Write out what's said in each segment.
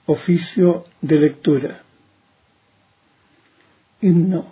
Oficio de lectura. Himno.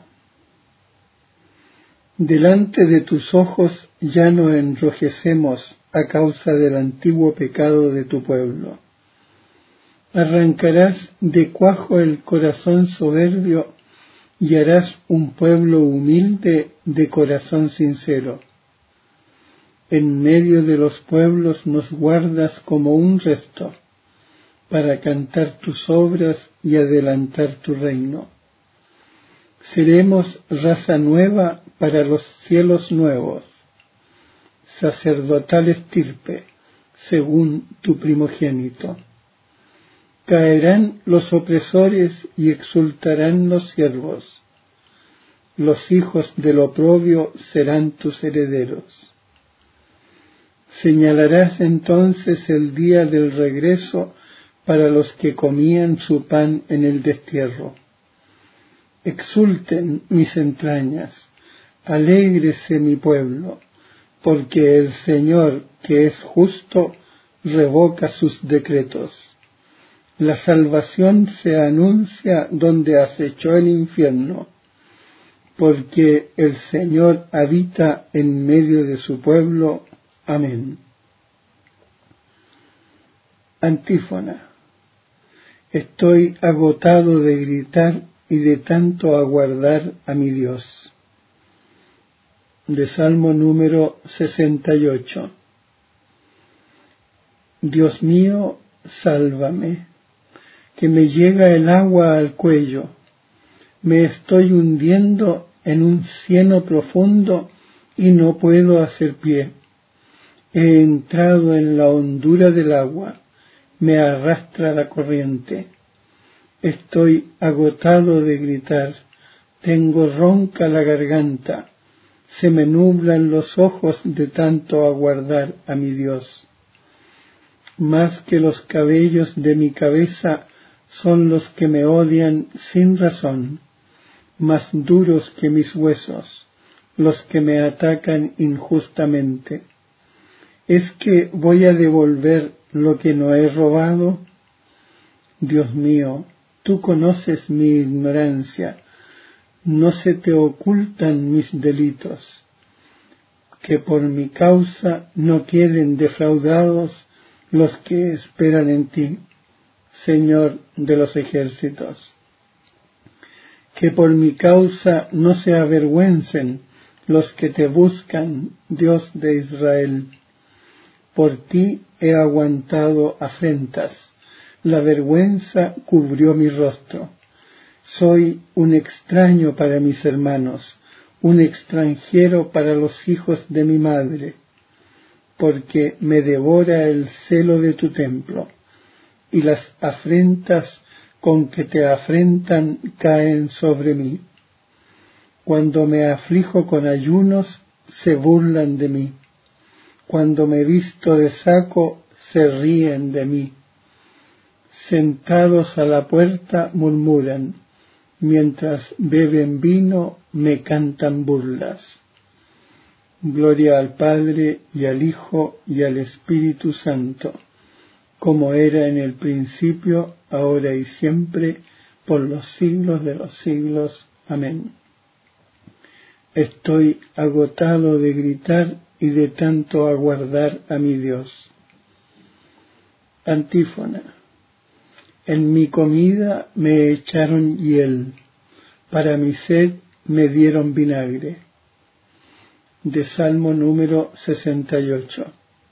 Delante de tus ojos ya no enrojecemos a causa del antiguo pecado de tu pueblo. Arrancarás de cuajo el corazón soberbio y harás un pueblo humilde de corazón sincero. En medio de los pueblos nos guardas como un resto, para cantar tus obras y adelantar tu reino. Seremos raza nueva para los cielos nuevos, sacerdotal estirpe, según tu primogénito. Caerán los opresores y exultarán los siervos. Los hijos del oprobio serán tus herederos. Señalarás entonces el día del regreso para los que comían su pan en el destierro. Exulten mis entrañas, alégrese mi pueblo, porque el Señor, que es justo, revoca sus decretos. La salvación se anuncia donde acechó el infierno, porque el Señor habita en medio de su pueblo. Amén. Antífona. Estoy agotado de gritar y de tanto aguardar a mi Dios. De Salmo número 68. Dios mío, sálvame, que me llega el agua al cuello. Me estoy hundiendo en un cieno profundo y no puedo hacer pie. He entrado en la hondura del agua. Me arrastra la corriente. Estoy agotado de gritar, tengo ronca la garganta, se me nublan los ojos de tanto aguardar a mi Dios. Más que los cabellos de mi cabeza son los que me odian sin razón, más duros que mis huesos, los que me atacan injustamente. ¿Es que voy a devolver lo que no he robado? Dios mío, tú conoces mi ignorancia, no se te ocultan mis delitos. Que por mi causa no queden defraudados los que esperan en ti, Señor de los ejércitos. Que por mi causa no se avergüencen los que te buscan, Dios de Israel. Por ti he aguantado afrentas, la vergüenza cubrió mi rostro. Soy un extraño para mis hermanos, un extranjero para los hijos de mi madre, porque me devora el celo de tu templo, y las afrentas con que te afrentan caen sobre mí. Cuando me aflijo con ayunos, se burlan de mí. Cuando me visto de saco, se ríen de mí. Sentados a la puerta murmuran, mientras beben vino me cantan burlas. Gloria al Padre y al Hijo y al Espíritu Santo, como era en el principio, ahora y siempre, por los siglos de los siglos. Amén. Estoy agotado de gritar y de tanto aguardar a mi Dios. Antífona. En mi comida me echaron hiel, para mi sed me dieron vinagre. De Salmo número 68.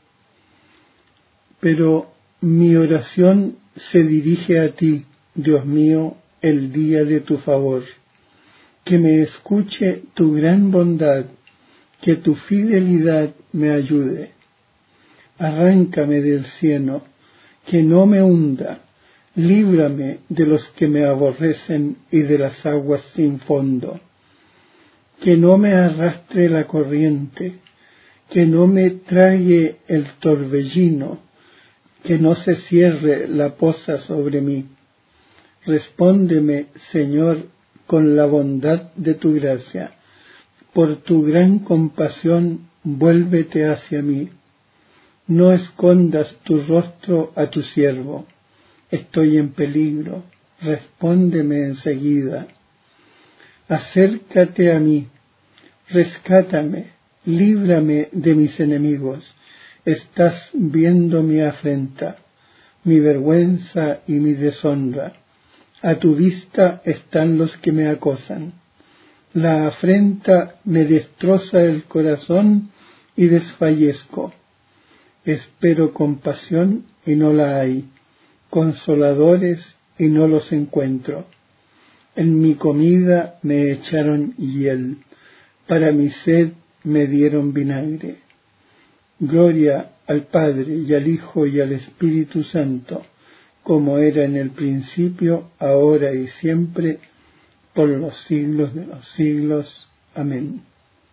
Pero mi oración se dirige a ti, Dios mío, el día de tu favor. Que me escuche tu gran bondad, que tu fidelidad me ayude. Arráncame del cieno, que no me hunda. Líbrame de los que me aborrecen y de las aguas sin fondo. Que no me arrastre la corriente, que no me trague el torbellino, que no se cierre la poza sobre mí. Respóndeme, Señor, con la bondad de tu gracia. Por tu gran compasión, vuélvete hacia mí. No escondas tu rostro a tu siervo. estoy en peligro, respóndeme enseguida. Acércate a mí, rescátame, líbrame de mis enemigos. Estás viendo mi afrenta, mi vergüenza y mi deshonra. A tu vista están los que me acosan. La afrenta me destroza el corazón y desfallezco. Espero compasión y no la hay, consoladores y no los encuentro. En mi comida me echaron hiel, para mi sed me dieron vinagre. Gloria al Padre y al Hijo y al Espíritu Santo, como era en el principio, ahora y siempre, por los siglos de los siglos. Amén.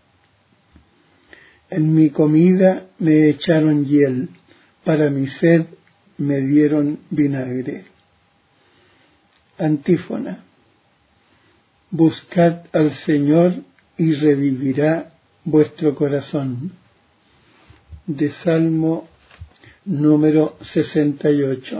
En mi comida me echaron hiel, para mi sed me dieron vinagre. Antífona. Buscad al Señor y revivirá vuestro corazón. De Salmo número 68.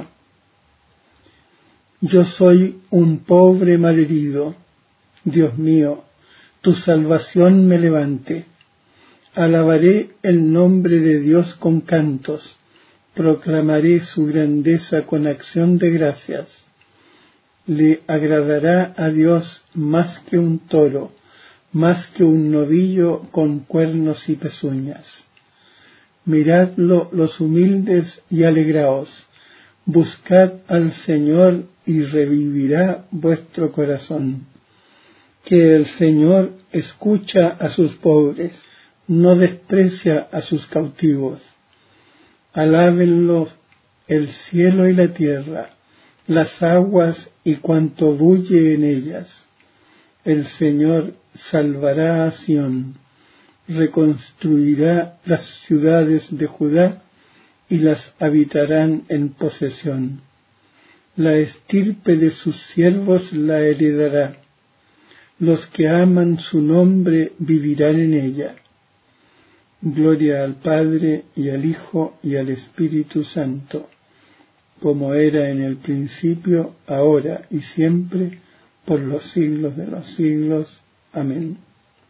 Yo soy un pobre malherido. Dios mío, tu salvación me levante. Alabaré el nombre de Dios con cantos. Proclamaré su grandeza con acción de gracias. Le agradará a Dios más que un toro, más que un novillo con cuernos y pezuñas. Miradlo los humildes y alegraos. Buscad al Señor y revivirá vuestro corazón. Que el Señor escucha a sus pobres, no desprecia a sus cautivos. Alábenlo el cielo y la tierra, las aguas y cuanto bulle en ellas. El Señor salvará a Sión, reconstruirá las ciudades de Judá y las habitarán en posesión. La estirpe de sus siervos la heredará. Los que aman su nombre vivirán en ella. Gloria al Padre y al Hijo y al Espíritu Santo, como era en el principio, ahora y siempre, por los siglos de los siglos. Amén.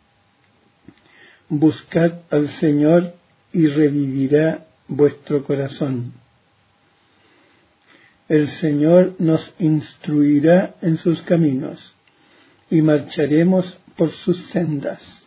Buscad al Señor y revivirá vuestro corazón. El Señor nos instruirá en sus caminos y marcharemos por sus sendas.